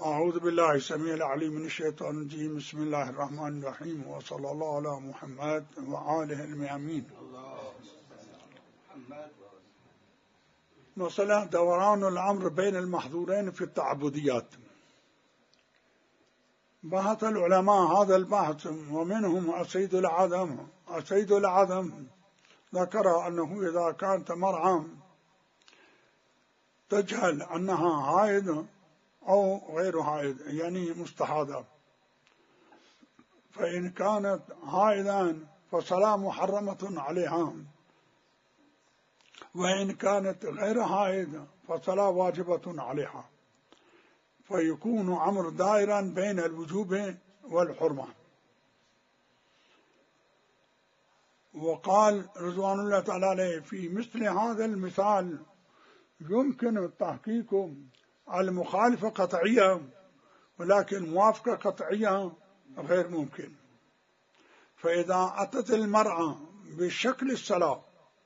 أعوذ بالله السميع العليم من الشيطان الرجيم. بسم الله الرحمن الرحيم، وصلى الله على محمد وآله الميامين. مثلا دوران الأمر بين المحظورين في التعبديات. بحث العلماء هذا البحث، ومنهم السيد العدم ذكر أنه إذا كانت مرأة تجهل أنها حائض أو غير حائض، يعني مستحاضة، فإن كانت حائضا فصلاة محرمة عليها، وإن كانت غير حائض فصلاة واجبة عليها، فيكون أمر دائرا بين الوجوب والحرمة. وقال رضوان الله تعالى عليه: في مثل هذا المثال يمكن تحقيق المخالفة قطعية، ولكن موافقة قطعية غير ممكن. فإذا أتت المرأة بشكل الصلاة،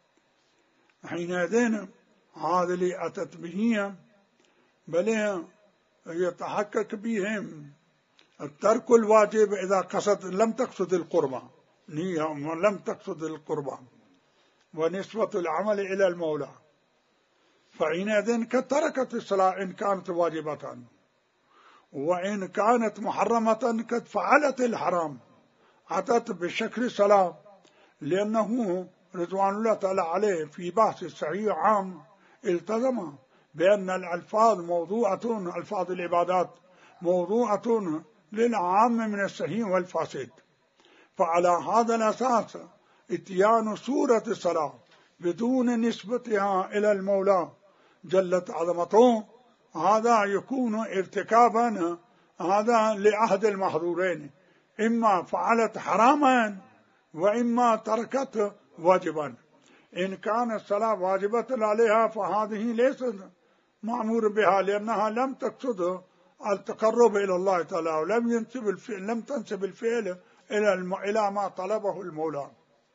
حينئذ هذا اللي أتت به بل يتحقق بهم الترك الواجب إذا لم تقصد القربة، نية ولم تقصد القربة ونسبة العمل إلى المولى، فحينئذ قد تركت الصلاة إن كانت واجبة، وإن كانت محرمة قد فعلت الحرام، أتت بشكل صلاة، لأنه رضوان الله تعالى عليه في بحث الصحيح عام التزم بأن الألفاظ موضوعة، ألفاظ العبادات موضوعة للعام من الصحيح والفاسد. فعلى هذا الأساس اتيان سورة الصلاة بدون نسبتها إلى المولى جلت عظمته، هذا يكون ارتكابا هذا لأحد المحظورين، إما فعلت حراما وإما تركت واجبا. إن كانت الصلاة واجبة عليها فهذه ليست مأمور بها، لأنها لم تقصد التقرب إلى الله تعالى، ولم تنسب الفعل إلى ما طلبه المولى.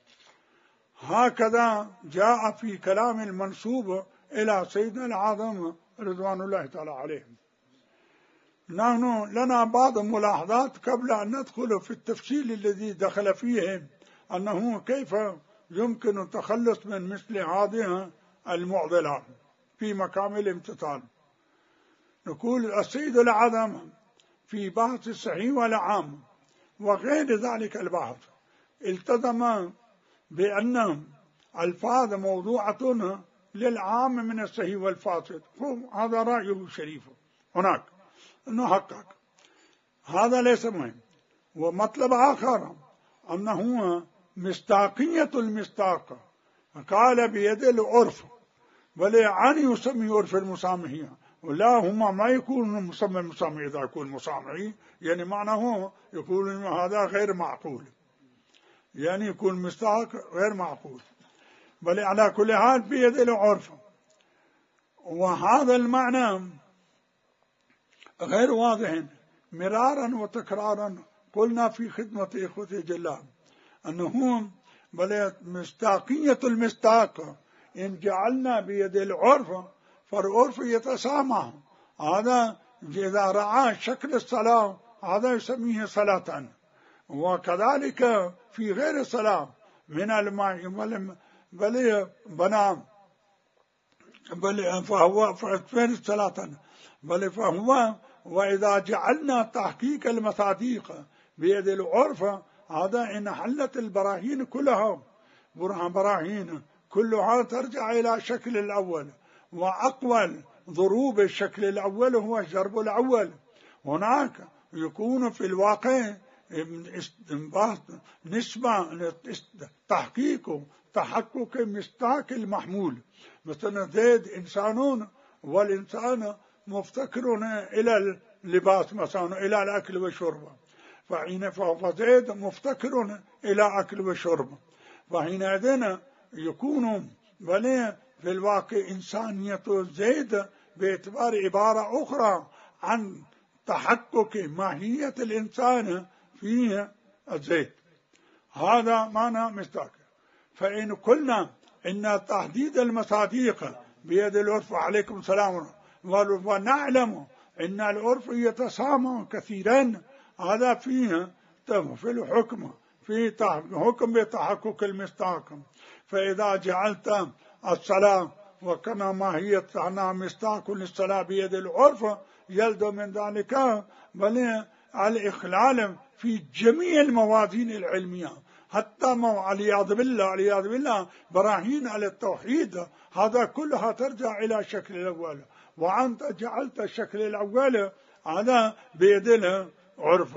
هكذا جاء في كلام المنسوب إلى سيدنا العظم رضوان الله تعالى عليه. نحن لنا بعض الملاحظات قبل أن ندخل في التفصيل الذي دخل فيه، أنه كيف يمكن التخلص من مثل هذه المعضلة في مقام الامتثال. نقول السيد العظم في بحث الصحيح والعام وغير ذلك البحث التزم بأن الفاظ موضوعة للعام من الصحيح والفاسد، هذا رأيه الشريف هناك نحقق، هذا ليس مهم. ومطلب آخر أنه مصداقية المصداق، قال بيد العرف، ولعن يسمي عرف المسامحين، ولا هما ما يكون مسمى المسامح. إذا يكون مسامحي يعني معناه يقول إن هذا غير معقول، يعني يكون مصداق غير معقول، بل على كل حال بيد العرف. وهذا المعنى غير واضح مرارا وتكرارا. قلنا في خدمة إخوتي جلال أنه بل مصداقية المصداق إن جعلنا بيد العرف، فالعرف يتسامح. هذا إذا رأى شكل الصلاة هذا يسميه صلاة، وكذلك في غير الصلاة من الماء بل بنام بل فهو فين الصلاة بل فهو. وإذا جعلنا تحقيق المصاديق بيد العرف، هذا إن حلت البراهين كلها، براهين كلها ترجع إلى شكل الأول، وأقوى ضروب الشكل الأول هو الجرب الأول. هناك يكون في الواقع نسبة تحقق مصداق المحمول، مثلا زيد إنسان والإنسان مفتكر إلى اللباس، مثلا إلى الأكل والشرب، فزيد مفتكر إلى أكل والشرب، فحينئذ يكون بل في الواقع إنسانية زيد باعتبار عبارة أخرى عن تحقق ماهية الإنسان في الزيت. هذا معنى مصداق. فإن قلنا إن تحديد المصاديق بيد العرف، عليكم السلام، ونعلم إن العرف يتسامى كثيرا، هذا فيه في الحكم، في حكم بتحقق المصداق. فإذا جعلت الصلاة وكما ماهية مصداق للصلاة بيد العرف، يلزم من ذلك بل الإخلال في جميع الموازين العلمية، حتى والعياذ بالله براهين على التوحيد هذا كلها ترجع إلى الشكل الأول، وأنت جعلت الشكل الأول هذا بيد العرف.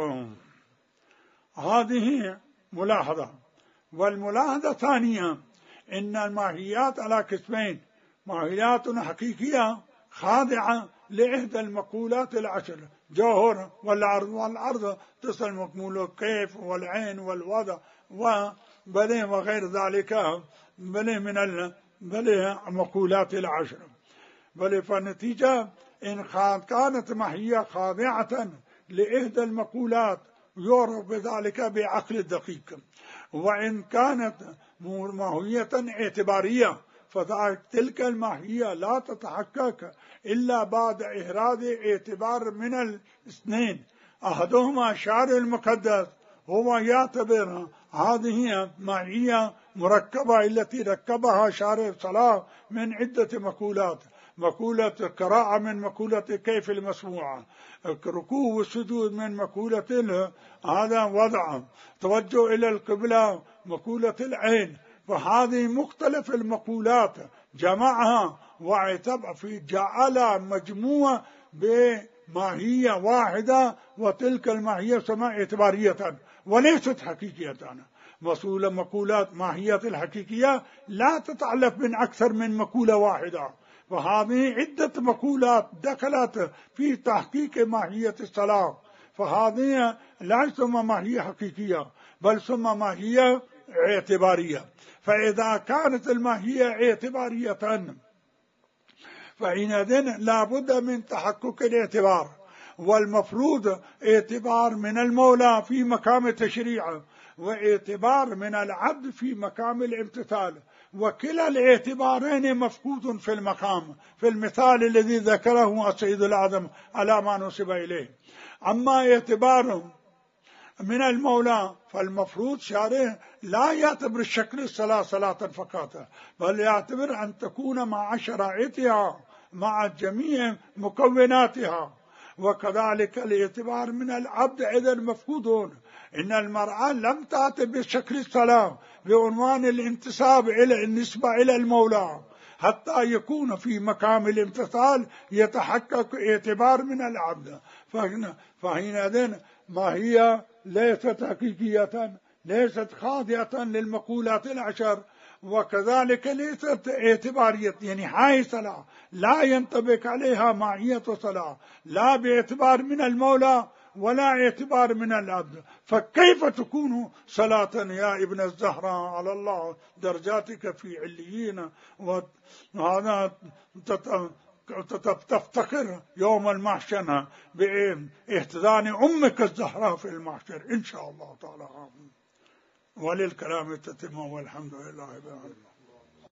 هذه ملاحظة. والملاحظة الثانية إن الماهيات على قسمين: ماهيات حقيقية خاضعة لإحدى المقولات العشر: جوهر والعرض، والعرض تصل مقولة كيف والعين والوضع وبلي وغير ذلك بلي من بلي مقولات العشر. بل فالنتيجة إن كانت ماهية خاضعة لإحدى المقولات يعرف بذلك بعقل الدقيق، وإن كانت ماهية اعتبارية فتلك الماهية لا تتحقق إلا بعد إحراز اعتبار من الاثنين: أحدهما الشارع المقدس هو يعتبر هذه ماهية مركبة التي ركبها شارع الصلاة من عدة مقولات: مقولة قراءة من مقولة كيف المسموعة، ركوع والسجود من مقولة هذا وضع، توجه إلى القبلة مقولة العين. فهذه مختلف المقولات جمعها واعتبر في جعل مجموعة بماهية واحدة، وتلك الماهية سماء اعتبارية وليست حقيقية. مقولات ماهية الحقيقية لا تتعلق من أكثر من مقولة واحدة، وهذه عدة مقولات دخلت في تحقيق ماهية الصلاة، فهذه لا تسمى ماهية حقيقية بل تسمى ماهية اعتبارية. فإذا كانت الماهية اعتبارية فحينئذ لا بد من تحقق الاعتبار، والمفروض اعتبار من المولى في مقام التشريع، واعتبار من العبد في مقام الامتثال، وكلا الاعتبارين مفقود في المقام، في المثال الذي ذكره السيد الأعظم على ما نسب إليه. أما اعتبار من المولى فالمفروض شارع لا يعتبر الشكل الصلاة صلاة فقط، بل يعتبر أن تكون مع شرائطها مع جميع مكوناتها. وكذلك الاعتبار من العبد أيضا مفقود. إن المرأة لم تأتي بشكل الصلاة بعنوان الانتساب إلى النسبة إلى المولى، حتى يكون في مقام الامتثال يتحقق اعتبار من العبد. فحينئذ ما هي ليست حقيقية، ليست خاضعة للمقولات العشر، وكذلك ليست اعتبارية، يعني هاي صلاة لا ينطبق عليها ماهية صلاة، لا باعتبار من المولى ولا اعتبار من العبد. فكيف تكون صلاة يا ابن الزهراء على الله درجاتك في عليين، وهذا تفتخر يوم المحشر باحتضان أمك الزهراء في المحشر إن شاء الله تعالى. وللكلام تتم والحمد لله رب العالمين.